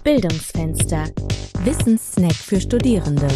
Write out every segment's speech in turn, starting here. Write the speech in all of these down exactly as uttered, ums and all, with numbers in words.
Bildungsfenster. Wissenssnack für Studierende.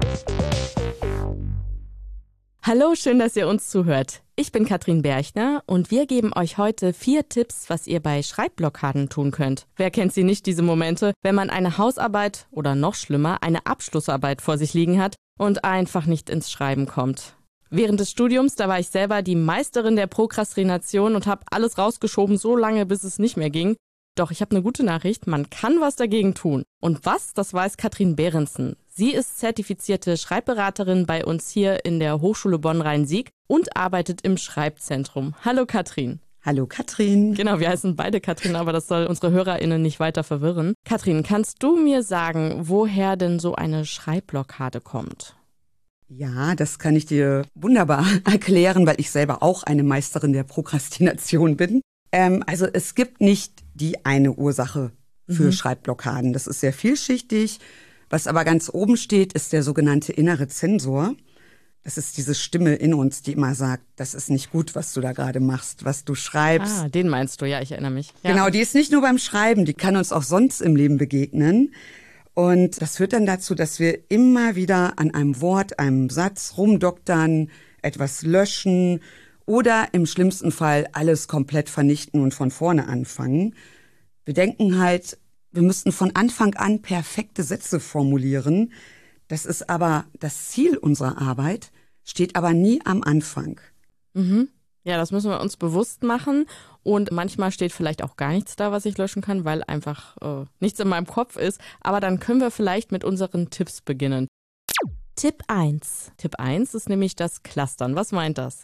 Hallo, schön, dass ihr uns zuhört. Ich bin Katrin Berchner und wir geben euch heute vier Tipps, was ihr bei Schreibblockaden tun könnt. Wer kennt sie nicht, diese Momente, wenn man eine Hausarbeit oder noch schlimmer, eine Abschlussarbeit vor sich liegen hat und einfach nicht ins Schreiben kommt. Während des Studiums, da war ich selber die Meisterin der Prokrastination und habe alles rausgeschoben, so lange, bis es nicht mehr ging. Doch ich habe eine gute Nachricht, man kann was dagegen tun. Und was, das weiß Katrin Behrensen. Sie ist zertifizierte Schreibberaterin bei uns hier in der Hochschule Bonn-Rhein-Sieg und arbeitet im Schreibzentrum. Hallo Katrin. Hallo Katrin. Genau, wir heißen beide Katrin, aber das soll unsere HörerInnen nicht weiter verwirren. Katrin, kannst du mir sagen, woher denn so eine Schreibblockade kommt? Ja, das kann ich dir wunderbar erklären, weil ich selber auch eine Meisterin der Prokrastination bin. Ähm, also es gibt nicht die eine Ursache für mhm. Schreibblockaden. Das ist sehr vielschichtig. Was aber ganz oben steht, ist der sogenannte innere Zensor. Das ist diese Stimme in uns, die immer sagt, das ist nicht gut, was du da gerade machst, was du schreibst. Ah, den meinst du, ja, ich erinnere mich. Ja. Genau, die ist nicht nur beim Schreiben, die kann uns auch sonst im Leben begegnen. Und das führt dann dazu, dass wir immer wieder an einem Wort, einem Satz rumdoktern, etwas löschen oder im schlimmsten Fall alles komplett vernichten und von vorne anfangen. Wir denken halt, wir müssten von Anfang an perfekte Sätze formulieren. Das ist aber das Ziel unserer Arbeit, steht aber nie am Anfang. Mhm. Ja, das müssen wir uns bewusst machen. Und manchmal steht vielleicht auch gar nichts da, was ich löschen kann, weil einfach äh, nichts in meinem Kopf ist. Aber dann können wir vielleicht mit unseren Tipps beginnen. Tipp eins. Tipp eins ist nämlich das Clustern. Was meint das?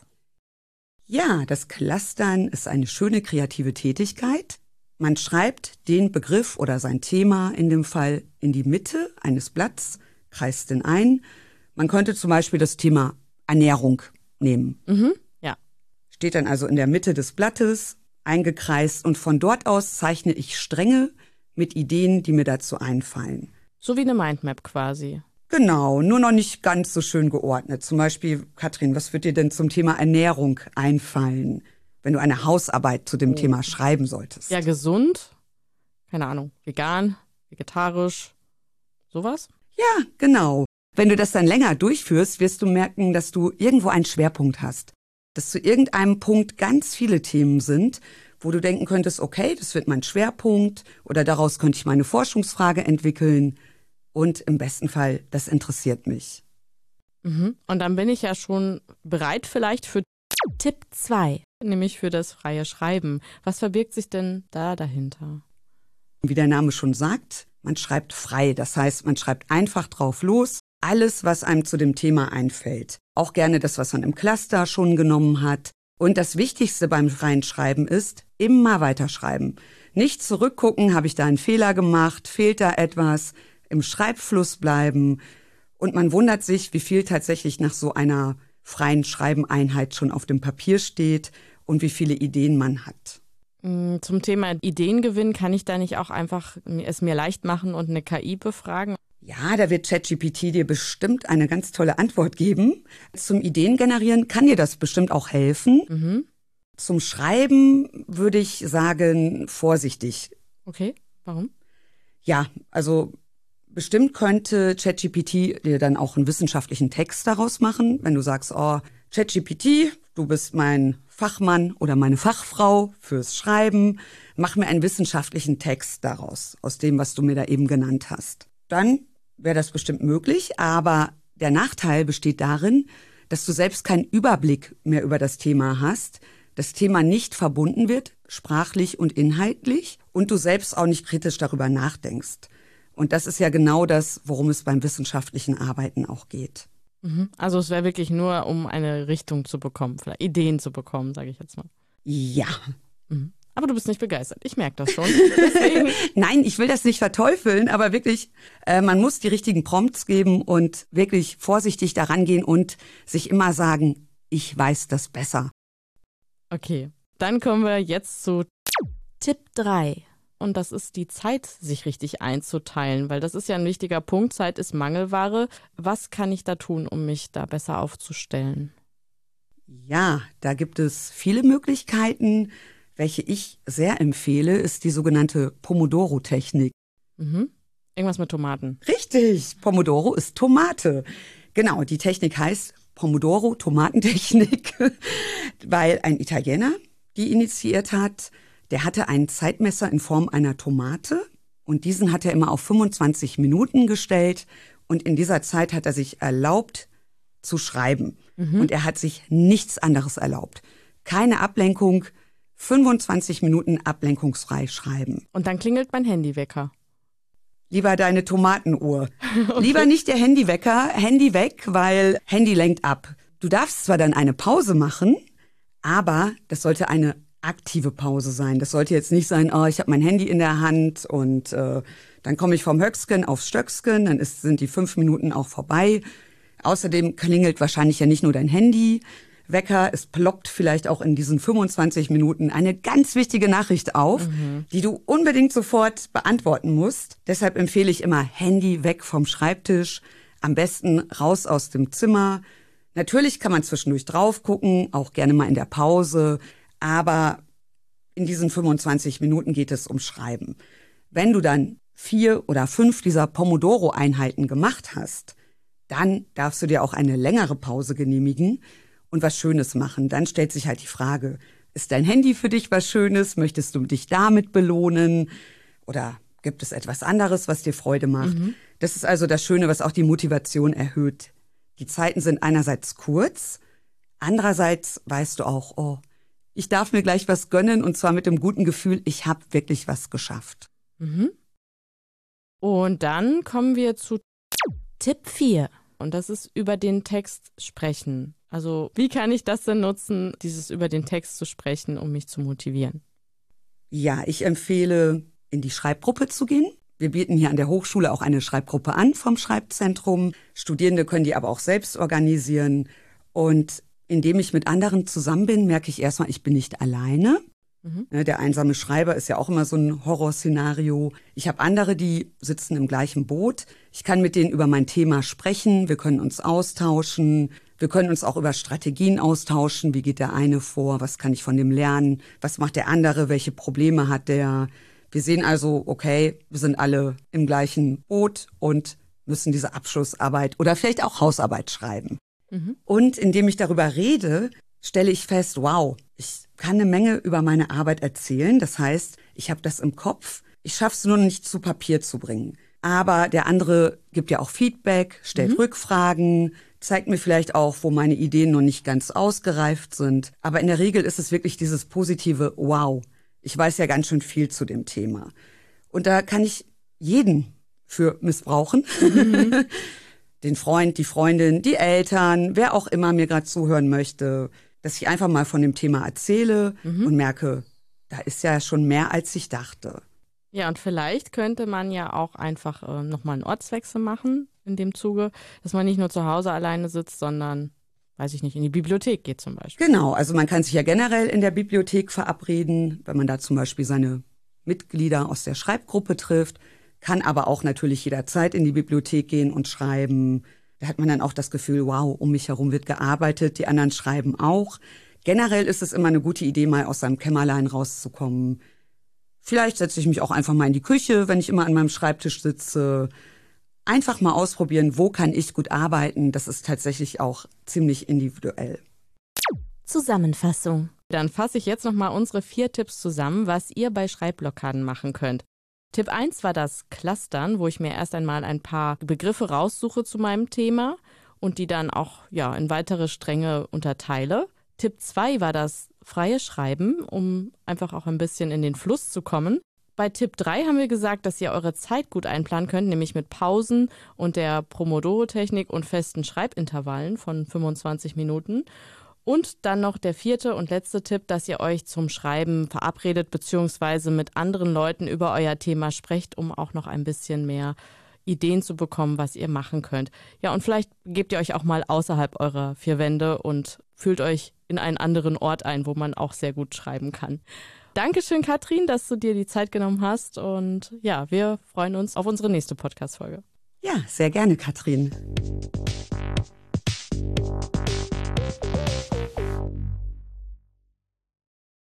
Ja, das Clustern ist eine schöne kreative Tätigkeit. Man schreibt den Begriff oder sein Thema in dem Fall in die Mitte eines Blatts, kreist den ein. Man könnte zum Beispiel das Thema Ernährung nehmen. Mhm, ja. Steht dann also in der Mitte des Blattes, eingekreist, und von dort aus zeichne ich Stränge mit Ideen, die mir dazu einfallen. So wie eine Mindmap quasi. Genau, nur noch nicht ganz so schön geordnet. Zum Beispiel, Katrin, was wird dir denn zum Thema Ernährung einfallen, wenn du eine Hausarbeit zu dem oh. Thema schreiben solltest? Ja, gesund, keine Ahnung, vegan, vegetarisch, sowas? Ja, genau. Wenn du das dann länger durchführst, wirst du merken, dass du irgendwo einen Schwerpunkt hast. Dass zu irgendeinem Punkt ganz viele Themen sind, wo du denken könntest, okay, das wird mein Schwerpunkt oder daraus könnte ich meine Forschungsfrage entwickeln. Und im besten Fall, das interessiert mich. Mhm. Und dann bin ich ja schon bereit vielleicht für Tipp zwei. Nämlich für das freie Schreiben. Was verbirgt sich denn da dahinter? Wie der Name schon sagt, man schreibt frei. Das heißt, man schreibt einfach drauf los. Alles, was einem zu dem Thema einfällt. Auch gerne das, was man im Cluster schon genommen hat. Und das Wichtigste beim freien Schreiben ist, immer weiterschreiben. Nicht zurückgucken, habe ich da einen Fehler gemacht, fehlt da etwas, im Schreibfluss bleiben. Und man wundert sich, wie viel tatsächlich nach so einer freien Schreibeneinheit schon auf dem Papier steht und wie viele Ideen man hat. Zum Thema Ideengewinn, kann ich da nicht auch einfach es mir leicht machen und eine K I befragen? Ja, da wird ChatGPT dir bestimmt eine ganz tolle Antwort geben. Zum Ideengenerieren kann dir das bestimmt auch helfen. Mhm. Zum Schreiben würde ich sagen, vorsichtig. Okay, warum? Ja, also bestimmt könnte ChatGPT dir dann auch einen wissenschaftlichen Text daraus machen, wenn du sagst, oh, ChatGPT, du bist mein Fachmann oder meine Fachfrau fürs Schreiben, mach mir einen wissenschaftlichen Text daraus, aus dem, was du mir da eben genannt hast. Dann wäre das bestimmt möglich, aber der Nachteil besteht darin, dass du selbst keinen Überblick mehr über das Thema hast, das Thema nicht verbunden wird, sprachlich und inhaltlich, und du selbst auch nicht kritisch darüber nachdenkst. Und das ist ja genau das, worum es beim wissenschaftlichen Arbeiten auch geht. Also es wäre wirklich nur, um eine Richtung zu bekommen, vielleicht Ideen zu bekommen, sage ich jetzt mal. Ja. Mhm. Aber du bist nicht begeistert, ich merke das schon. Deswegen. Nein, ich will das nicht verteufeln, aber wirklich, äh, man muss die richtigen Prompts geben und wirklich vorsichtig daran gehen und sich immer sagen, ich weiß das besser. Okay, dann kommen wir jetzt zu Tipp drei. Und das ist die Zeit, sich richtig einzuteilen, weil das ist ja ein wichtiger Punkt. Zeit ist Mangelware. Was kann ich da tun, um mich da besser aufzustellen? Ja, da gibt es viele Möglichkeiten. Welche ich sehr empfehle, ist die sogenannte Pomodoro-Technik. Mhm. Irgendwas mit Tomaten. Richtig, Pomodoro ist Tomate. Genau, die Technik heißt Pomodoro-Tomatentechnik, weil ein Italiener die initiiert hat. Der hatte ein Zeitmesser in Form einer Tomate und diesen hat er immer auf fünfundzwanzig Minuten gestellt. Und in dieser Zeit hat er sich erlaubt zu schreiben. Mhm. Und er hat sich nichts anderes erlaubt. Keine Ablenkung, fünfundzwanzig Minuten ablenkungsfrei schreiben. Und dann klingelt mein Handywecker. Lieber deine Tomatenuhr. Okay. Lieber nicht der Handywecker, Handy weg, weil Handy lenkt ab. Du darfst zwar dann eine Pause machen, aber das sollte eine aktive Pause sein. Das sollte jetzt nicht sein, oh, ich habe mein Handy in der Hand und äh, dann komme ich vom Höcksken aufs Stöcksken, dann ist, sind die fünf Minuten auch vorbei. Außerdem klingelt wahrscheinlich ja nicht nur dein Handywecker, es ploppt vielleicht auch in diesen fünfundzwanzig Minuten eine ganz wichtige Nachricht auf, mhm. die du unbedingt sofort beantworten musst. Deshalb empfehle ich immer Handy weg vom Schreibtisch, am besten raus aus dem Zimmer. Natürlich kann man zwischendurch drauf gucken, auch gerne mal in der Pause, aber in diesen fünfundzwanzig Minuten geht es um Schreiben. Wenn du dann vier oder fünf dieser Pomodoro-Einheiten gemacht hast, dann darfst du dir auch eine längere Pause genehmigen und was Schönes machen. Dann stellt sich halt die Frage, ist dein Handy für dich was Schönes? Möchtest du dich damit belohnen? Oder gibt es etwas anderes, was dir Freude macht? Mhm. Das ist also das Schöne, was auch die Motivation erhöht. Die Zeiten sind einerseits kurz, andererseits weißt du auch, oh, ich darf mir gleich was gönnen und zwar mit dem guten Gefühl, ich habe wirklich was geschafft. Mhm. Und dann kommen wir zu Tipp vier. Und das ist über den Text sprechen. Also wie kann ich das denn nutzen, dieses über den Text zu sprechen, um mich zu motivieren? Ja, ich empfehle, in die Schreibgruppe zu gehen. Wir bieten hier an der Hochschule auch eine Schreibgruppe an vom Schreibzentrum. Studierende können die aber auch selbst organisieren. Und indem ich mit anderen zusammen bin, merke ich erstmal, ich bin nicht alleine. Mhm. Der einsame Schreiber ist ja auch immer so ein Horrorszenario. Ich habe andere, die sitzen im gleichen Boot. Ich kann mit denen über mein Thema sprechen. Wir können uns austauschen. Wir können uns auch über Strategien austauschen. Wie geht der eine vor? Was kann ich von dem lernen? Was macht der andere? Welche Probleme hat der? Wir sehen also, okay, wir sind alle im gleichen Boot und müssen diese Abschlussarbeit oder vielleicht auch Hausarbeit schreiben. Mhm. Und indem ich darüber rede, stelle ich fest, wow, ich kann eine Menge über meine Arbeit erzählen. Das heißt, ich habe das im Kopf. Ich schaffe es nur nicht zu Papier zu bringen. Aber der andere gibt ja auch Feedback, stellt mhm. Rückfragen, zeigt mir vielleicht auch, wo meine Ideen noch nicht ganz ausgereift sind. Aber in der Regel ist es wirklich dieses positive, wow, ich weiß ja ganz schön viel zu dem Thema. Und da kann ich jeden für missbrauchen. Mhm. Den Freund, die Freundin, die Eltern, wer auch immer mir gerade zuhören möchte, dass ich einfach mal von dem Thema erzähle mhm. und merke, da ist ja schon mehr, als ich dachte. Ja, und vielleicht könnte man ja auch einfach äh, nochmal einen Ortswechsel machen in dem Zuge, dass man nicht nur zu Hause alleine sitzt, sondern, weiß ich nicht, in die Bibliothek geht zum Beispiel. Genau, also man kann sich ja generell in der Bibliothek verabreden, wenn man da zum Beispiel seine Mitglieder aus der Schreibgruppe trifft, kann aber auch natürlich jederzeit in die Bibliothek gehen und schreiben. Da hat man dann auch das Gefühl, wow, um mich herum wird gearbeitet, die anderen schreiben auch. Generell ist es immer eine gute Idee, mal aus seinem Kämmerlein rauszukommen. Vielleicht setze ich mich auch einfach mal in die Küche, wenn ich immer an meinem Schreibtisch sitze. Einfach mal ausprobieren, wo kann ich gut arbeiten. Das ist tatsächlich auch ziemlich individuell. Zusammenfassung. Dann fasse ich jetzt nochmal unsere vier Tipps zusammen, was ihr bei Schreibblockaden machen könnt. Tipp eins war das Clustern, wo ich mir erst einmal ein paar Begriffe raussuche zu meinem Thema und die dann auch ja, in weitere Stränge unterteile. Tipp zwei war das freie Schreiben, um einfach auch ein bisschen in den Fluss zu kommen. Bei Tipp drei haben wir gesagt, dass ihr eure Zeit gut einplanen könnt, nämlich mit Pausen und der Pomodoro-Technik und festen Schreibintervallen von fünfundzwanzig Minuten. Und dann noch der vierte und letzte Tipp, dass ihr euch zum Schreiben verabredet bzw. mit anderen Leuten über euer Thema sprecht, um auch noch ein bisschen mehr Ideen zu bekommen, was ihr machen könnt. Ja, und vielleicht gebt ihr euch auch mal außerhalb eurer vier Wände und fühlt euch in einen anderen Ort ein, wo man auch sehr gut schreiben kann. Dankeschön, Katrin, dass du dir die Zeit genommen hast. Und ja, wir freuen uns auf unsere nächste Podcast-Folge. Ja, sehr gerne, Katrin.